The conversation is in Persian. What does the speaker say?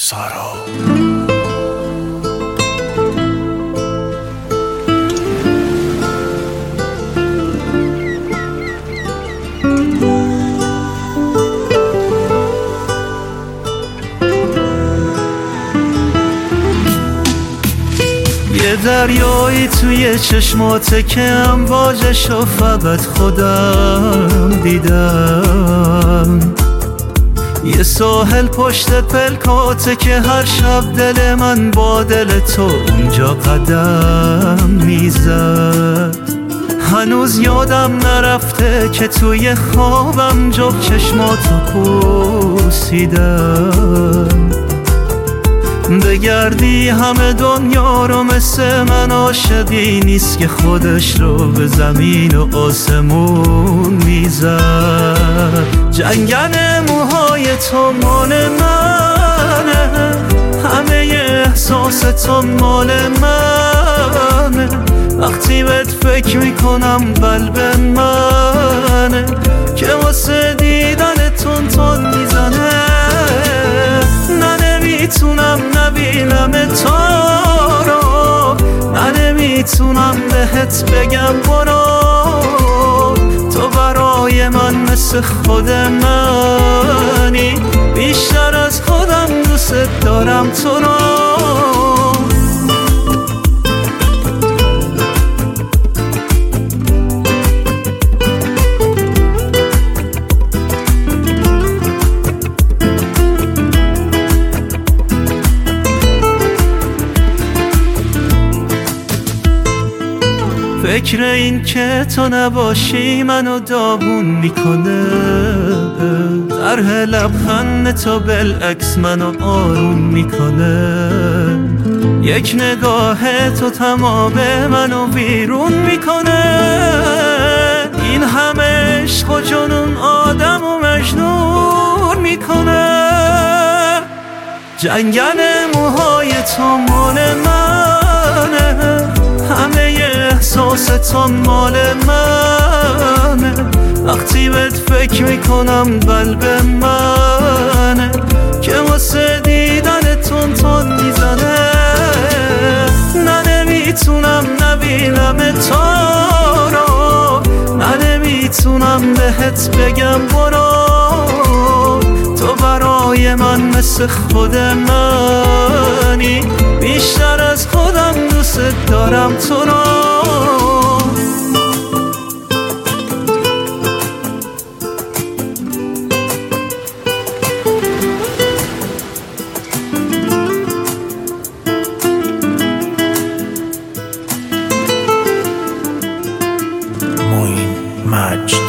سارا. یه دریایی توی چشماته که امواجشو فقط خودم دیدم، یه ساحل پشت پلکاته که هر شب دل من با دل تو اونجا قدم میزد. هنوز یادم نرفته که توی خوابم جفت چشماتو پوسیدم. بگردی همه دنیا رو مثل من عاشقی نیست که خودش رو به زمین و آسمون میزد. جنگل موهای تو مال منه، همه احساس تو مال منه. وقتی بهت فکر میکنم قلب منه که واسه دیدن تون میزنه. نمیتونم نبینم تو رو، نمیتونم بهت بگم برو. تو برای من مثل خود منی، بیشتر از خودم دوست دارم تو رو. فکر این که تو نباشی منو داغون میکنه، طرح لبخند تو بالعکس منو آروم میکنه. یک نگاه تو تمام منو بیرون میکنه. این همه عشق و جنون آدم و مجنون میکنه. جنگل موهای تو مال منه، همه احساس تو مال منه. وقتی بهت فکر میکنم قلب منه که واسه دیدن تون میزنه. نمیتونم نبینم تو رو، نمیتونم بهت بگم برو. تو برای من مثل خود منی، بیشتر از خودم دوست دارم تو رو. معین مجد.